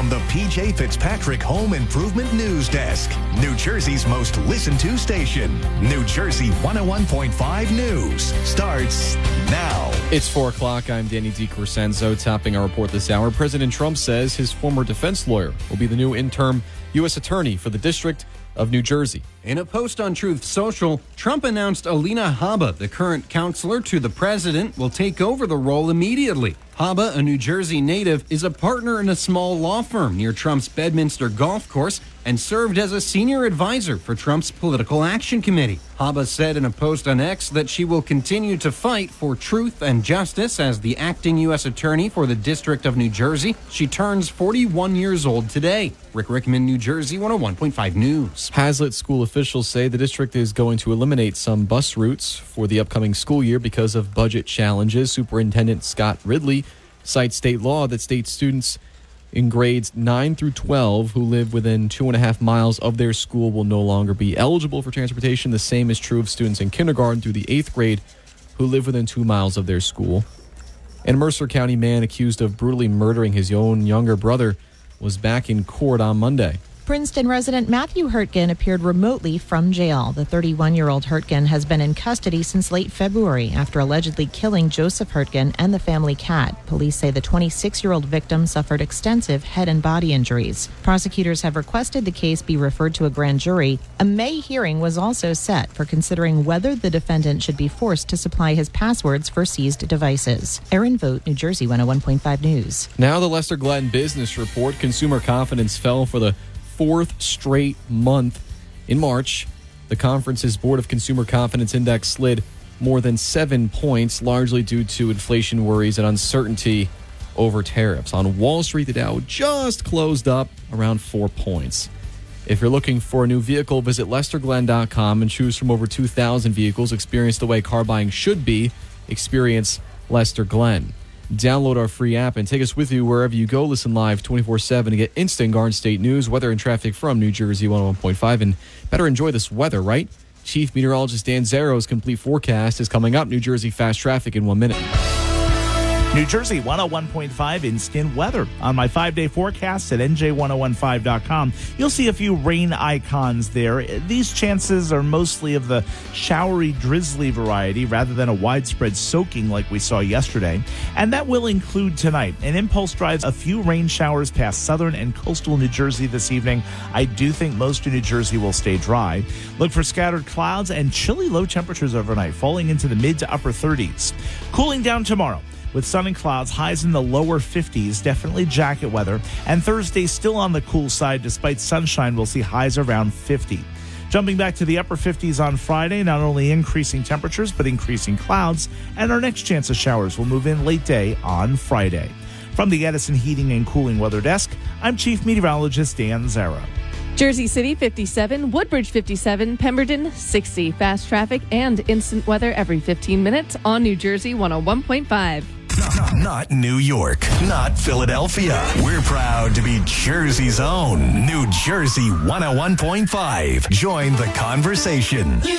from the PJ Fitzpatrick Home Improvement News Desk. New Jersey's most listened to station. New Jersey 101.5 News starts now. It's 4 o'clock. I'm Danny DiCrescenzo. Topping our report this hour, President Trump says his former defense lawyer will be the new interim U.S. attorney for the District of New Jersey. In a post on Truth Social, Trump announced Alina Habba, the current counselor to the president, will take over the role immediately. Habba, a New Jersey native, is a partner in a small law firm near Trump's Bedminster golf course and served as a senior advisor for Trump's Political Action Committee. Habba said in a post on X that she will continue to fight for truth and justice as the acting U.S. attorney for the District of New Jersey. She turns 41 years old today. Rick Rickman, New Jersey 101.5 News. Hazlitt school officials say the district is going to eliminate some bus routes for the upcoming school year because of budget challenges. Superintendent Scott Ridley cites state law that states students in grades 9 through 12 who live within 2.5 miles of their school will no longer be eligible for transportation. The same is true of students in kindergarten through the 8th grade who live within 2 miles of their school. And Mercer County man accused of brutally murdering his own younger brother was back in court on Monday. Princeton resident Matthew Hurtgen appeared remotely from jail. The 31-year-old Hurtgen has been in custody since late February after allegedly killing Joseph Hurtgen and the family cat. Police say the 26-year-old victim suffered extensive head and body injuries. Prosecutors have requested the case be referred to a grand jury. A May hearing was also set for considering whether the defendant should be forced to supply his passwords for seized devices. Erin Vogt, New Jersey 101.5 News. Now the Lester Gladden Business Report. Consumer confidence fell for the 4th straight month. In March, the conference's Board of Consumer Confidence Index slid more than 7 points, largely due to inflation worries and uncertainty over tariffs. On Wall Street, the Dow just closed up around 4 points. If you're looking for a new vehicle, visit LesterGlenn.com and choose from over 2,000 vehicles. Experience the way car buying should be. Experience Lester Glenn. Download our free app and take us with you wherever you go. Listen live 24/7 to get instant Garden State news, weather, and traffic from New Jersey 101.5. And better enjoy this weather, right? Chief Meteorologist Dan Zero's complete forecast is coming up. New Jersey fast traffic in 1 minute. New Jersey 101.5 instant weather. On my 5-day forecast at NJ1015.com, you'll see a few rain icons there. These chances are mostly of the showery, drizzly variety rather than a widespread soaking like we saw yesterday. And that will include tonight. An impulse drives a few rain showers past southern and coastal New Jersey this evening. I do think most of New Jersey will stay dry. Look for scattered clouds and chilly low temperatures overnight, falling into the mid to upper 30s. Cooling down tomorrow, with sun and clouds, highs in the lower 50s, definitely jacket weather. And Thursday still on the cool side. Despite sunshine, we'll see highs around 50. Jumping back to the upper 50s on Friday, not only increasing temperatures, but increasing clouds. And our next chance of showers will move in late day on Friday. From the Edison Heating and Cooling Weather Desk, I'm Chief Meteorologist Dan Zara. Jersey City 57, Woodbridge 57, Pemberton 60. Fast traffic and instant weather every 15 minutes on New Jersey 101.5. Not New York, not Philadelphia. We're proud to be Jersey's own New Jersey 101.5. Join the conversation.